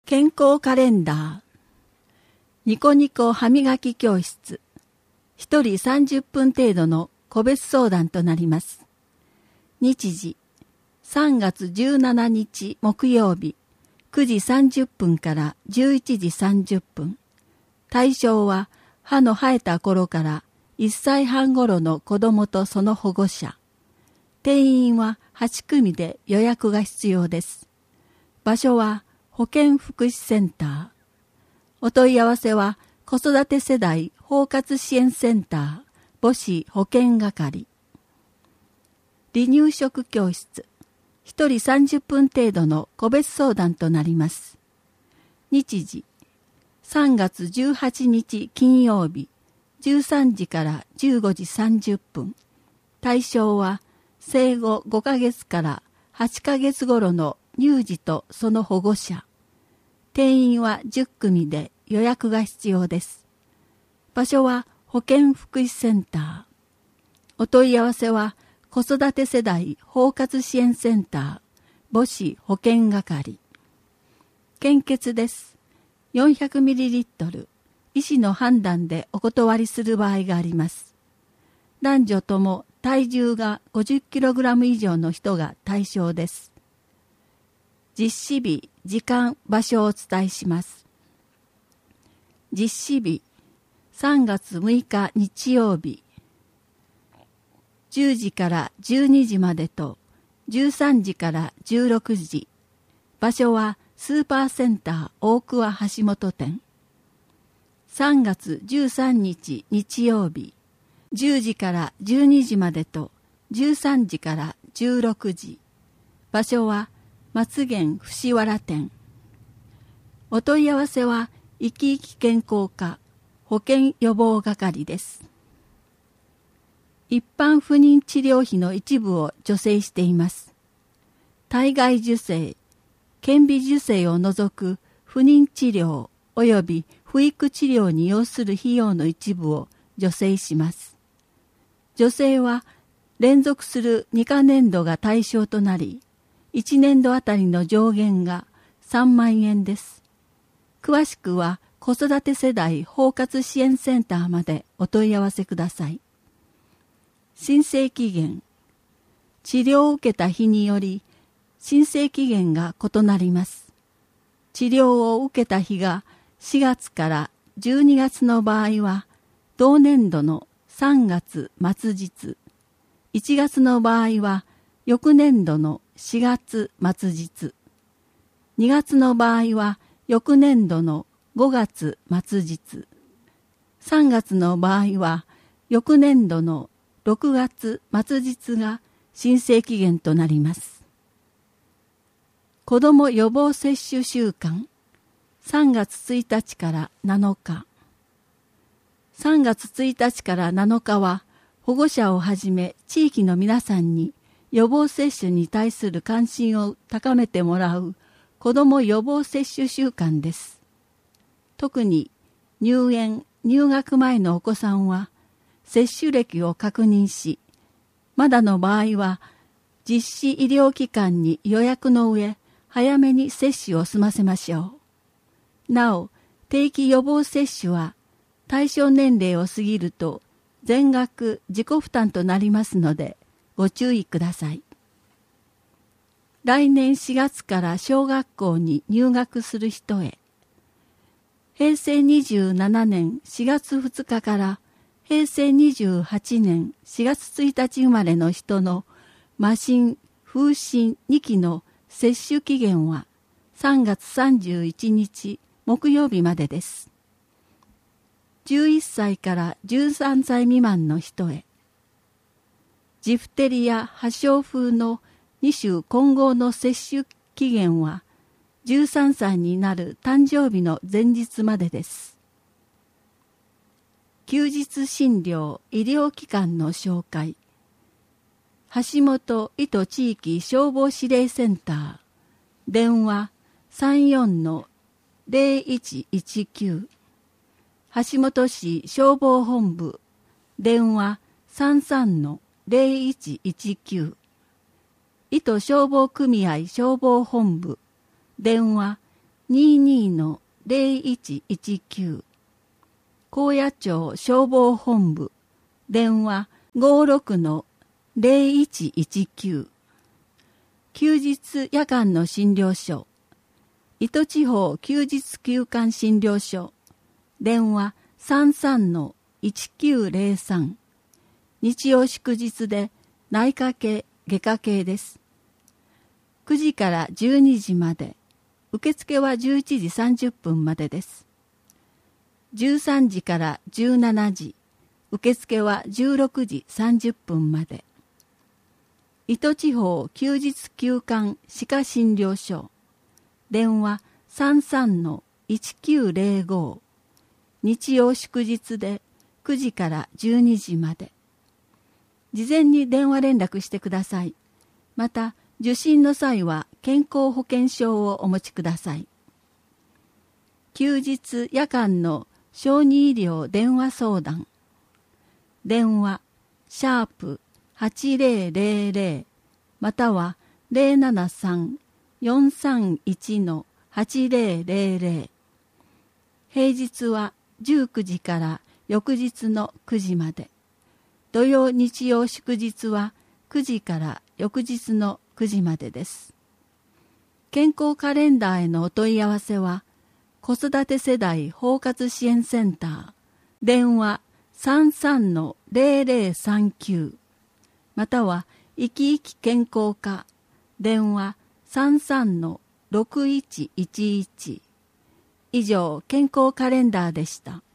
健康カレンダー。ニコニコ歯磨き教室。一人30分程度の個別相談となります。日時、3月17日木曜日、9時30分から11時30分。対象は歯の生えた頃から1歳半頃の子供とその保護者。定員は8組で予約が必要です。場所は保健福祉センター。お問い合わせは子育て世代包括支援センター母子保健係。離乳食教室。一人30分程度の個別相談となります。日時、3月18日金曜日、13時から15時30分。対象は生後5ヶ月から8ヶ月頃の乳児とその保護者。定員は10組で予約が必要です。場所は保健福祉センター。お問い合わせは子育て世代包括支援センター母子保健係。献血です。400ml。医師の判断でお断りする場合があります。男女とも体重が 50kg 以上の人が対象です。実施日、時間、場所をお伝えします。実施日、3月6日日曜日、10時から12時までと13時から16時。場所はスーパーセンター大桑橋本店。3月13日日曜日、10時から12時までと13時から16時。場所は松源伏原店。お問い合わせは生き生き健康課保健予防係です。一般不妊治療費の一部を助成しています。体外受精、顕微授精を除く不妊治療及び不育治療に要する費用の一部を助成します。助成は連続する2課年度が対象となり、1年度あたりの上限が3万円です。詳しくは子育て世代包括支援センターまでお問い合わせください。申請期限。治療を受けた日により申請期限が異なります。治療を受けた日が4月から12月の場合は同年度の3月末日、1月の場合は翌年度の4月末日、2月の場合は翌年度の5月末日、3月の場合は翌年度の6月末日が申請期限となります。子ども予防接種週間、3月1日から7日。3月1日から7日は保護者をはじめ地域の皆さんに予防接種に対する関心を高めてもらう子ども予防接種週間です。特に入園・入学前のお子さんは接種歴を確認し、まだの場合は実施医療機関に予約の上、早めに接種を済ませましょう。なお、定期予防接種は対象年齢を過ぎると全額自己負担となりますのでご注意ください。来年4月から小学校に入学する人へ。平成27年4月2日から平成28年4月1日生まれの人の麻疹・風疹2期の接種期限は3月31日木曜日までです。11歳から13歳未満の人へ。ジフテリア破傷風の2種混合の接種期限は13歳になる誕生日の前日までです。休日診療医療機関の紹介。橋本糸地域消防指令センター。電話 34-0119。橋本市消防本部。電話 33-0119。糸消防組合消防本部。電話 22-0119 高野町消防本部電話 56-0119 休日夜間の診療所糸地方休日休館診療所電話 33-1903 日曜祝日で内科系外科系です。9時から12時まで、受付は11時30分までです。13時から17時、受付は16時30分まで。糸地方休日休館歯科診療所電話 33-1905 日曜祝日で9時から12時まで。事前に電話連絡してください。また、受診の際は健康保険証をお持ちください。休日夜間の小児医療電話相談電話#8000または 073-431-8000 平日は19時から翌日の9時まで土曜日曜祝日は9時から翌日の9時までです。健康カレンダーへのお問い合わせは子育て世代包括支援センター電話 33-0039 または生き生き健康課電話 33-6111 以上健康カレンダーでした。